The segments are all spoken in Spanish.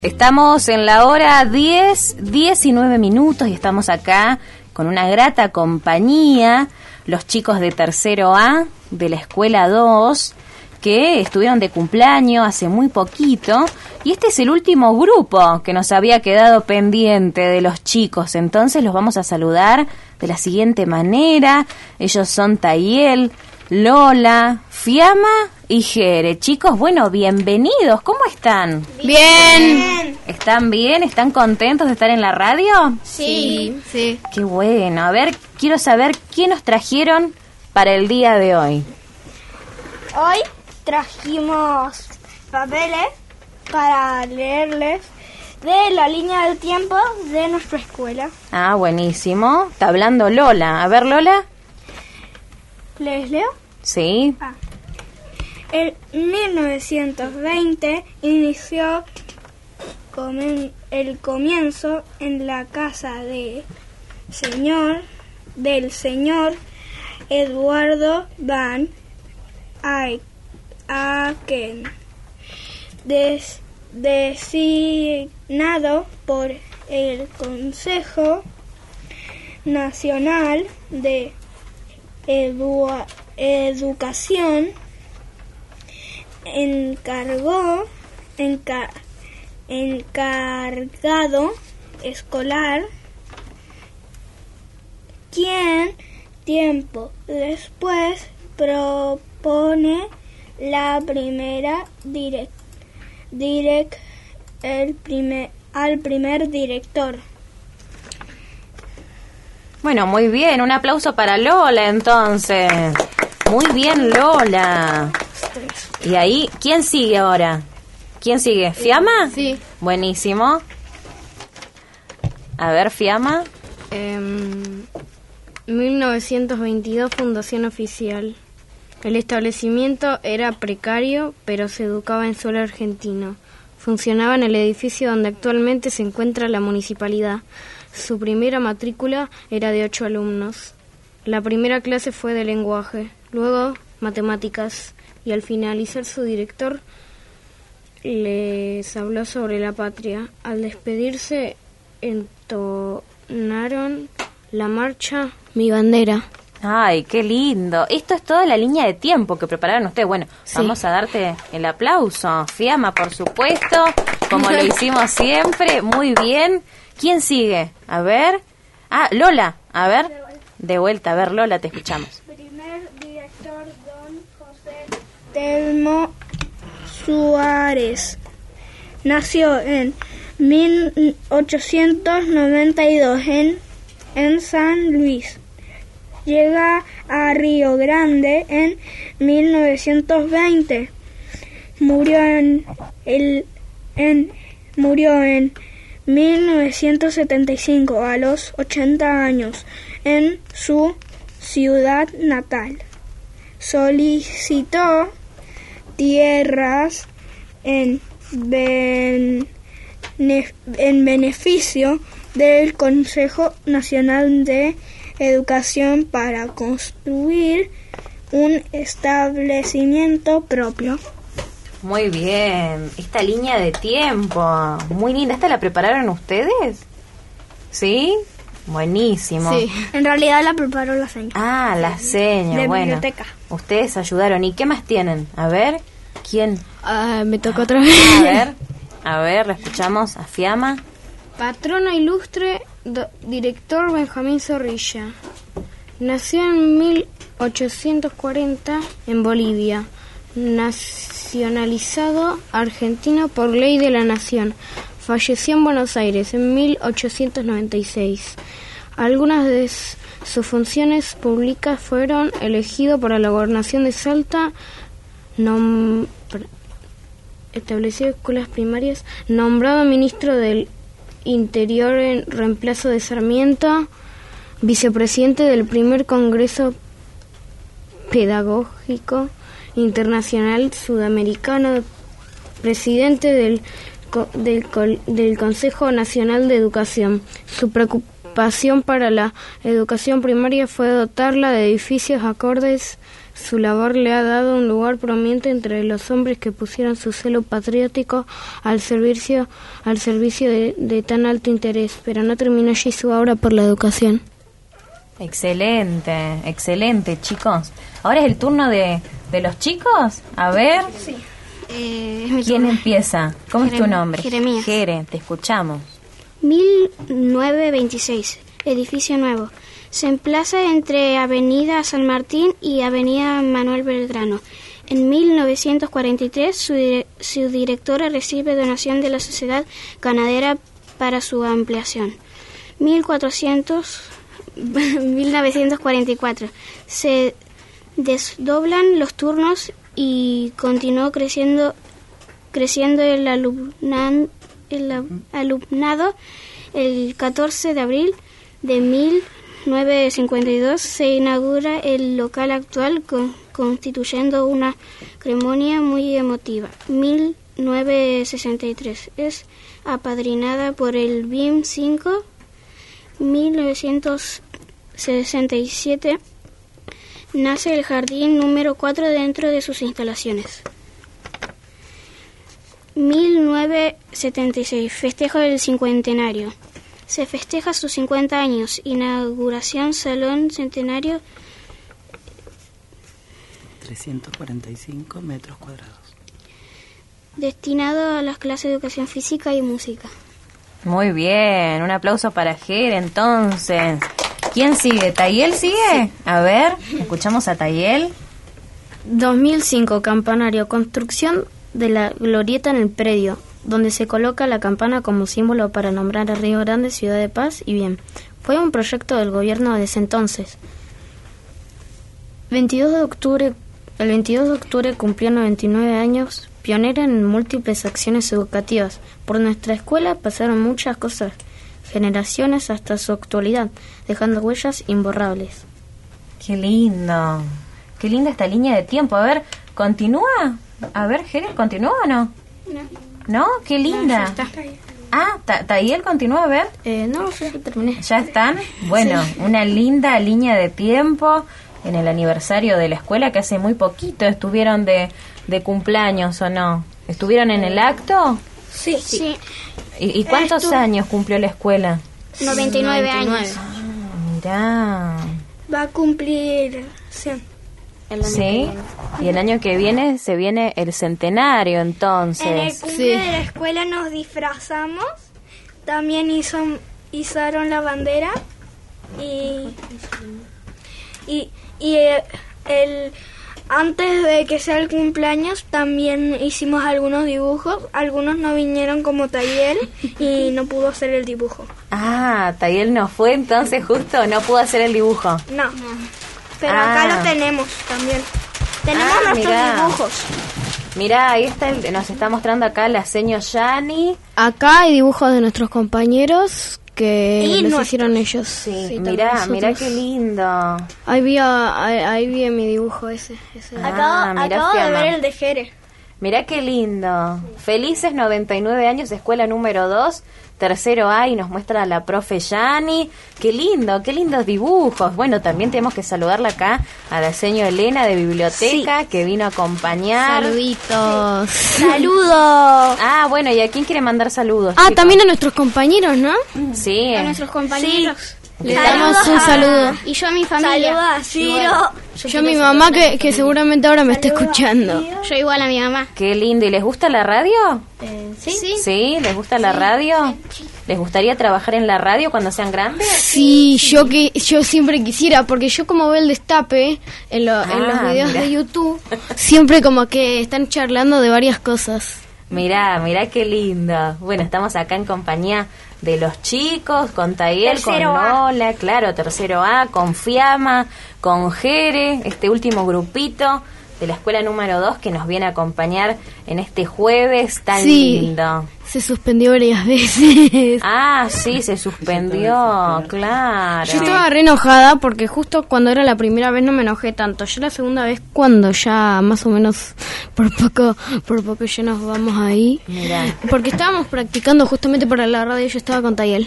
Estamos en la hora 10:19 y estamos acá con una grata compañía, los chicos de tercero A de la escuela 2, que estuvieron de cumpleaños hace muy poquito, y este es el último grupo que nos había quedado pendiente de los chicos. Entonces los vamos a saludar de la siguiente manera. Ellos son Tayel, Lola, Fiamma y Jere. Chicos, bueno, bienvenidos. ¿Cómo están? Bien. ¿Están bien? ¿Están contentos de estar en la radio? Sí. Qué bueno. A ver, quiero saber qué nos trajeron para el día de hoy. Hoy trajimos papeles para leerles de la línea del tiempo de nuestra escuela. Ah, buenísimo. Está hablando Lola. A ver, Lola. ¿Les leo? Sí. En 1920 inició el comienzo en la casa del señor Eduardo Van Aken, designado por el Consejo Nacional de Educación, encargado escolar, quien tiempo después propone la primera al primer director. Bueno, muy bien. Un aplauso para Lola, entonces. Muy bien, Lola. Y ahí, ¿quién sigue ahora? ¿Quién sigue? ¿Fiamma? Sí. Buenísimo. A ver, Fiamma. 1922, fundación oficial. El establecimiento era precario, pero se educaba en suelo argentino. Funcionaba en el edificio donde actualmente se encuentra la municipalidad. Su primera matrícula era de 8 alumnos. La primera clase fue de lenguaje, luego matemáticas, y al finalizar su director les habló sobre la patria. Al despedirse entonaron la marcha Mi Bandera. Ay, qué lindo. Esto es toda la línea de tiempo que prepararon ustedes. Bueno, sí. Vamos a darte el aplauso. Fiamma, por supuesto, como lo hicimos siempre. Muy bien. ¿Quién sigue? A ver. Ah, Lola. A ver. De vuelta. A ver, Lola, te escuchamos. Primer director, don José Telmo Suárez. Nació en 1892 en San Luis. Llega a Río Grande en 1920. Murió en 1975 a los 80 años en su ciudad natal. Solicitó tierras en beneficio del Consejo Nacional de Educación para construir un establecimiento propio. Muy bien. Esta línea de tiempo, muy linda. ¿Esta la prepararon ustedes? ¿Sí? Buenísimo. Sí, en realidad la preparó la señora. Ah, la señora, bueno. Biblioteca. Ustedes ayudaron. ¿Y qué más tienen? A ver, ¿quién? Me toca otra vez. A ver, la escuchamos a Fiamma. Patrono ilustre, director Benjamín Zorrilla. Nació en 1840 en Bolivia. Nacionalizado argentino por ley de la nación. Falleció en Buenos Aires en 1896. Algunas de sus funciones públicas fueron elegido para la gobernación de Salta, estableció escuelas primarias, nombrado ministro del Interior en reemplazo de Sarmiento, vicepresidente del primer Congreso Pedagógico Internacional Sudamericano, presidente del Consejo Nacional de Educación. Su preocupación para la educación primaria fue dotarla de edificios acordes Su labor le ha dado un lugar prominente entre los hombres que pusieron su celo patriótico al servicio de tan alto interés, pero no terminó allí su obra por la educación. Excelente, excelente, chicos. Ahora es el turno de los chicos. A ver, Sí. ¿quién empieza? ¿Cómo es tu nombre? Jeremías. Jere, te escuchamos. 1926, edificio nuevo. Se emplaza entre Avenida San Martín y Avenida Manuel Belgrano. En 1943, su directora recibe donación de la Sociedad Ganadera para su ampliación. 1944, se desdoblan los turnos y continuó creciendo el alumnado. El 14 de abril de 1952 se inaugura el local actual constituyendo una ceremonia muy emotiva. 1963 es apadrinada por el BIM 5. 1967 nace el jardín número 4 dentro de sus instalaciones. 1976, festejo del cincuentenario. Se festeja sus 50 años. Inauguración Salón Centenario. 345 metros cuadrados. Destinado a las clases de educación física y música. Muy bien, un aplauso para Jere entonces. ¿Quién sigue? ¿Tayel sigue? A ver, escuchamos a Tayel. 2005, campanario, construcción de la glorieta en el predio, donde se coloca la campana como símbolo para nombrar a Río Grande ciudad de paz y bien. Fue un proyecto del gobierno de ese entonces. El 22 de octubre cumplió 99 años, pionera en múltiples acciones educativas. Por nuestra escuela pasaron muchas cosas, generaciones hasta su actualidad, dejando huellas imborrables. Qué lindo. Qué linda esta línea de tiempo. A ver, ¿continúa? A ver, Jere, ¿continúa o no? ¿No? Qué linda. Tayel continúa, a ver. No, ya terminé. ¿Ya están? Bueno, una linda línea de tiempo en el aniversario de la escuela que hace muy poquito estuvieron de cumpleaños, ¿o no? ¿Estuvieron en el acto? Sí. ¿Y cuántos años cumplió la escuela? 99 años. Mirá. Va a cumplir 100. Sí, y el año que viene se viene el centenario, En el entonces. cumple de la escuela nos disfrazamos. También izaron la bandera. Antes de que sea el cumpleaños también hicimos algunos dibujos. Algunos no vinieron como Tayel y no pudo hacer el dibujo. Tayel no fue, entonces justo no pudo hacer el dibujo. No. Pero acá lo tenemos también. Tenemos nuestros dibujos. Mirá, ahí está, nos está mostrando acá la seño Yani. Acá hay dibujos de nuestros compañeros que Y los nuestros. hicieron ellos. Sí, también mirá nosotros. qué lindo. Ahí vi mi dibujo ese. Mirá, Acabo de Fiamma. ver el de Jere. Mirá qué lindo. Felices 99 años, escuela número 2, tercero A, y nos muestra la profe Yani. Qué lindo, qué lindos dibujos. Bueno, también tenemos que saludarla acá a la señora Elena de biblioteca que vino a acompañar. Saluditos. ¡Saludos! Bueno, ¿y a quién quiere mandar saludos? Ah, chicos? también a nuestros compañeros, ¿no? Sí. A nuestros compañeros. Le damos un saludo. Y yo a mi familia. Saludos a Ciro. Yo a mi mamá que seguramente ahora me está escuchando. Yo igual a mi mamá. Qué lindo. ¿Y les gusta la radio? Sí. ¿Sí? ¿Les gusta la radio? ¿Les gustaría trabajar en la radio cuando sean grandes? Sí, yo siempre quisiera, porque yo como veo el destape en los videos mirá. de YouTube, siempre como que están charlando de varias cosas. Mirá qué lindo. Bueno, estamos acá en compañía de los chicos, con Tayel, con Tercero A. Lola, claro, tercero A, con Fiamma, con Jere, este último grupito de la escuela número 2 que nos viene a acompañar en este jueves tan Sí. lindo. Se suspendió varias veces. Sí, se suspendió, claro. Yo estaba re enojada porque justo cuando era la primera vez no me enojé tanto. Yo la segunda vez cuando ya más o menos por poco ya nos vamos ahí. Mirá. Porque estábamos practicando justamente para la radio, yo estaba con Tayel.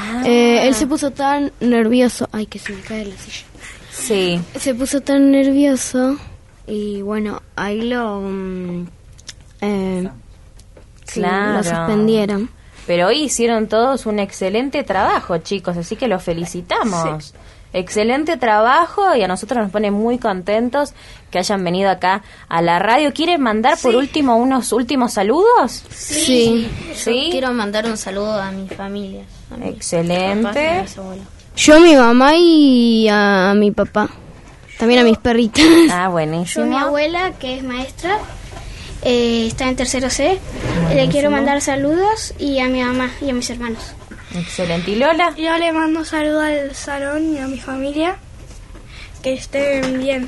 Él se puso tan nervioso. Ay, que se me cae la silla. Sí. Se puso tan nervioso y bueno, ahí lo Claro. lo suspendieron. Pero hoy hicieron todos un excelente trabajo, chicos, así que los felicitamos. Excelente trabajo y a nosotros nos pone muy contentos que hayan venido acá a la radio. ¿Quieren mandar por último unos últimos saludos? Sí. ¿Sí? Quiero mandar un saludo a mi familia. A mis Excelente. papás y a mis abuelos. Yo a mi mamá y a mi papá. También a mis perritas. Ah, Yo, buenísimo. mi abuela, que es maestra, está en tercero C. Le quiero mandar saludos y a mi mamá y a mis hermanos. Excelente. ¿Y Lola? Yo le mando saludos al salón y a mi familia. Que estén bien.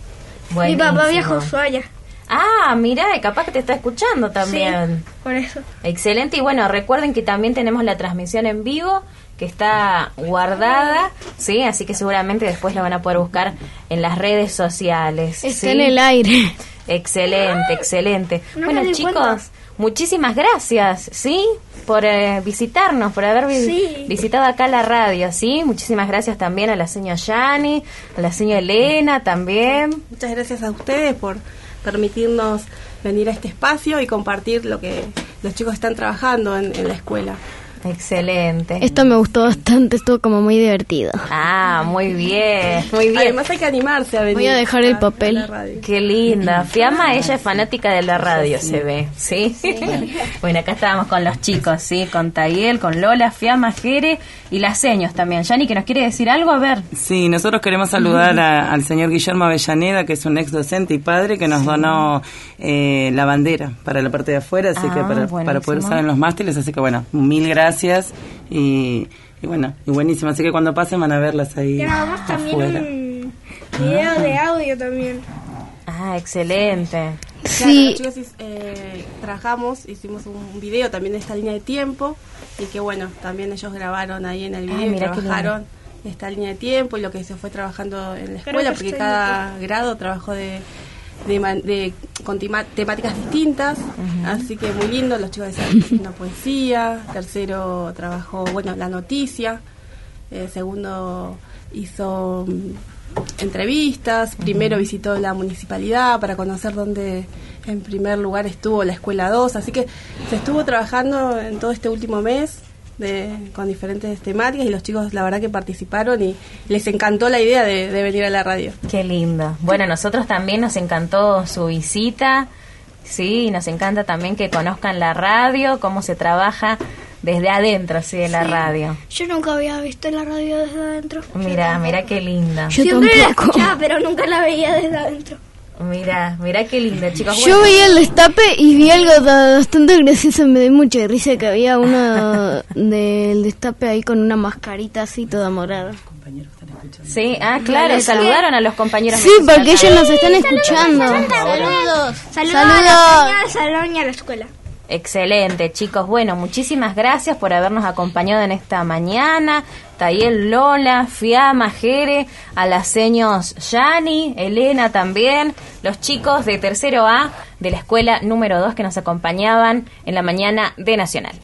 Mi papá viajó a Ushuaia, Ah, mira, capaz que te está escuchando también. por eso. Excelente. Y bueno, recuerden que también tenemos la transmisión en vivo que está guardada, ¿sí? Así que seguramente después la van a poder buscar en las redes sociales. Está ¿sí? en el aire. Excelente, excelente. No Bueno, me di chicos, cuenta. muchísimas gracias, ¿sí? Por visitarnos, por haber Sí. visitado acá la radio, ¿sí? Muchísimas gracias también a la señora Yani, a la señora Elena también. Muchas gracias a ustedes por permitirnos venir a este espacio y compartir lo que los chicos están trabajando en la escuela. Excelente. Esto me gustó bastante, estuvo como muy divertido. Ah, muy bien, muy bien. Además hay que animarse a venir. Voy a dejar el a papel. la radio. Qué linda. Fiamma, ella es fanática de la radio, se ve, ¿sí? Bueno, acá estábamos con los chicos, ¿sí? Con Tayel, con Lola, Fiamma, Jere y las seños también. Yani, ¿que nos quiere decir algo? A ver. Sí, nosotros queremos saludar al señor Guillermo Avellaneda, que es un ex docente y padre que nos donó la bandera para la parte de afuera, así que para poder buenísimo. usar en los mástiles, así que bueno, mil gracias y bueno, y buenísimo, así que cuando pasen van a verlas ahí Grabamos también afuera. un video de audio también. Ah, excelente. Sí. Claro, los chicos trabajamos, hicimos un video también de esta línea de tiempo y que bueno, también ellos grabaron ahí en el video y mira qué trabajaron esta línea de tiempo y lo que se fue trabajando en la Creo escuela, que porque estoy cada grado trabajó con temáticas distintas, así que muy lindo. Los chicos hicieron una poesía, tercero trabajó, bueno, la noticia, segundo hizo entrevistas, primero visitó la municipalidad para conocer dónde en primer lugar estuvo la escuela 2, así que se estuvo trabajando en todo este último mes con diferentes temáticas y los chicos la verdad que participaron y les encantó la idea de venir a la radio. Qué lindo. Bueno, a nosotros también nos encantó su visita, sí, y nos encanta también que conozcan la radio, cómo se trabaja desde adentro, sí, de la radio. Yo nunca había visto la radio desde adentro. Mira qué linda. Yo Siempre la tampoco. escuchaba, pero nunca la veía desde adentro. Mira qué linda, chicos. Yo veía el destape y vi algo bastante gracioso, me dio mucha risa que había uno del destape ahí con una mascarita así toda morada. Compañeros están escuchando. Sí, claro, saludaron a los compañeros. Sí, porque ellos nos están escuchando. Saludos a la señora del salón y a la escuela. Excelente, chicos. Bueno, muchísimas gracias por habernos acompañado en esta mañana. Tayel, Lola, Fiamma, Jere, a las seños Yani, Elena también, los chicos de tercero A de la escuela número 2 que nos acompañaban en la mañana de Nacional.